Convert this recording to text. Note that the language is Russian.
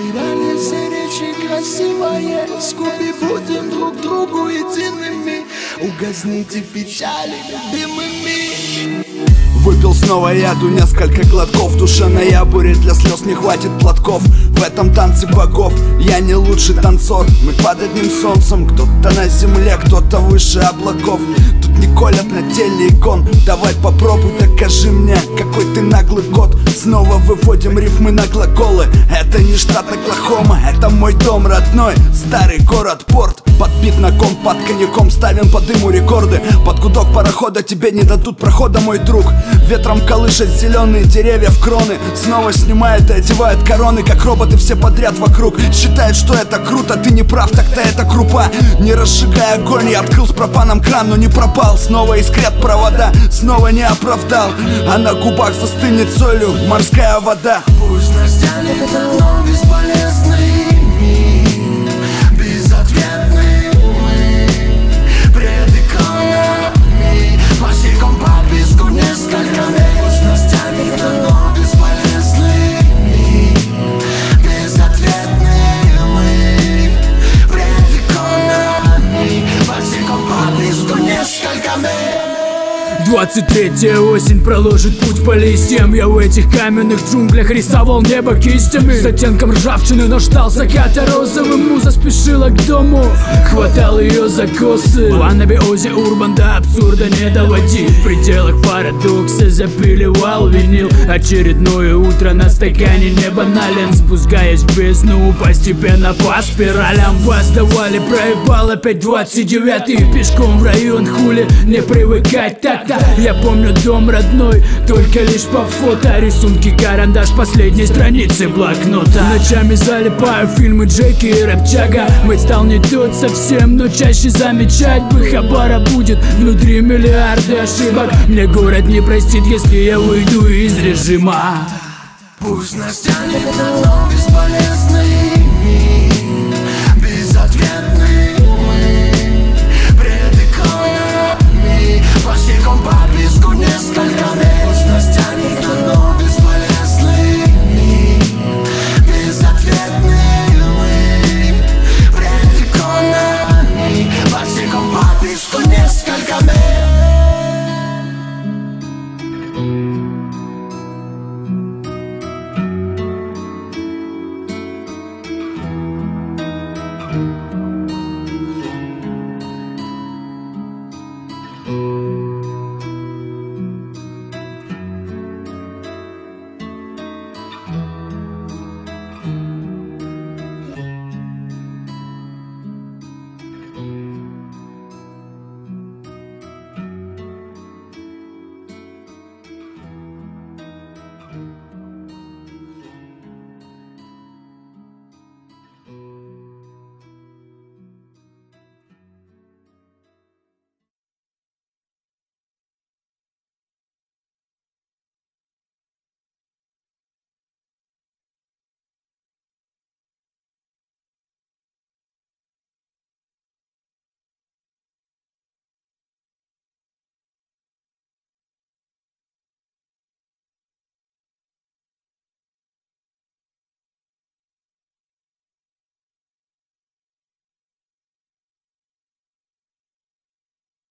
Потеряли все речи красивые, скуби будем друг другу едиными. Угасните печали любимыми. Выпил снова яду, несколько глотков. В душе ноябрь, для слез не хватит платков. В этом танце богов я не лучший танцор. Мы под одним солнцем, кто-то на земле, кто-то выше облаков. Тут не колят на теле икон. Давай попробуй, докажи мне, какой ты наглый кот. Снова выводим рифмы на глаголы. Это не штат Оклахома, это мой дом родной. Старый город, порт. Подбит на комп, под коньяком ставим по дыму рекорды. Под гудок парохода тебе не дадут прохода, мой друг. Ветром колышет зеленые деревья в кроны. Снова снимают и одевают короны, как роботы все подряд вокруг. Считают, что это круто, ты не прав, так-то это крупа. Не разжигай огонь, я открыл с пропаном кран, но не пропал. Снова искрят провода, снова не оправдал. А на губах застынет солью морская вода. Пусть настянет давно бесполезный миг, безответный мы пред экранами, босиком по песку несколько миль. Пусть настянет давно бесполезный миг, безответный мы пред экранами, босиком по песку несколько миль. 23-я осень проложит путь по листьям. Я в этих каменных джунглях рисовал небо кистями. С оттенком ржавчины, но ждал заката розовым. Муза спешила к дому, хватал ее за косы. Ваннаби Ози Урбан до абсурда не доводи. В пределах парадокса запиливал винил. Очередное утро на стакане не банален. Спускаясь в бездну постепенно по спиралям. Вас давали, проебал опять 29-й. Пешком в район хули, не привыкать так-то. Я помню дом родной, только лишь по фото. Рисунки, карандаш, последней страницы блокнота. Ночами залипаю в фильмы Джеки и Рэпчага. Мыть стал не тот совсем, но чаще замечать бы. Хабара будет внутри миллиарды ошибок. Мне город не простит, если я выйду из режима. Пусть настянет давно бесполезно.